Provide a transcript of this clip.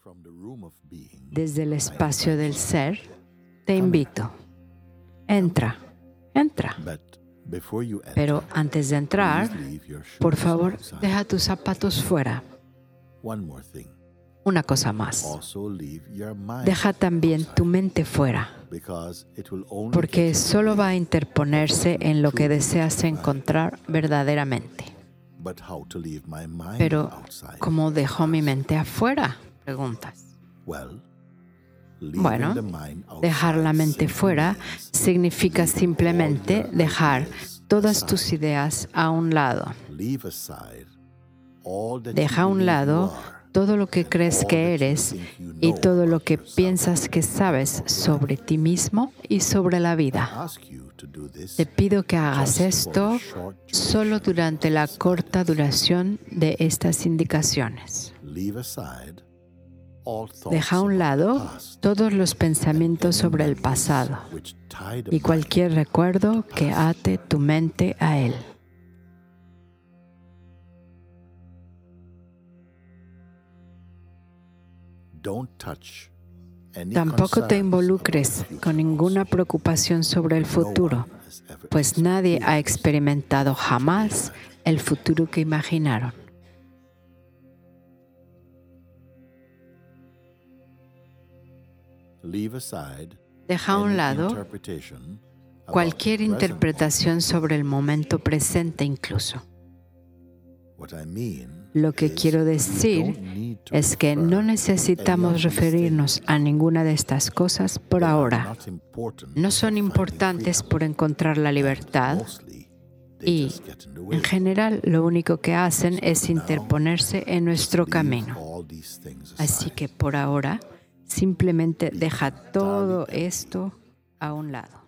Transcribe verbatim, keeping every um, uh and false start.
Desde el espacio del ser, te invito. Entra, entra. Pero antes de entrar, por favor, deja tus zapatos fuera. Una cosa más. Deja también tu mente fuera, porque solo va a interponerse en lo que deseas encontrar verdaderamente. Pero, ¿cómo dejo mi mente afuera? Preguntas. Bueno, dejar la mente fuera significa simplemente dejar todas tus ideas a un lado. Deja a un lado todo lo que crees que eres y todo lo que piensas que sabes sobre ti mismo y sobre la vida. Te pido que hagas esto solo durante la corta duración de estas indicaciones. Deja a un lado todos los pensamientos sobre el pasado y cualquier recuerdo que ate tu mente a él. Tampoco te involucres con ninguna preocupación sobre el futuro, pues nadie ha experimentado jamás el futuro que imaginaron. Deja a un lado cualquier interpretación sobre el momento presente incluso. Lo que quiero decir es que no necesitamos referirnos a ninguna de estas cosas por ahora. No son importantes por encontrar la libertad y, en general, lo único que hacen es interponerse en nuestro camino. Así que por ahora, simplemente deja todo esto a un lado.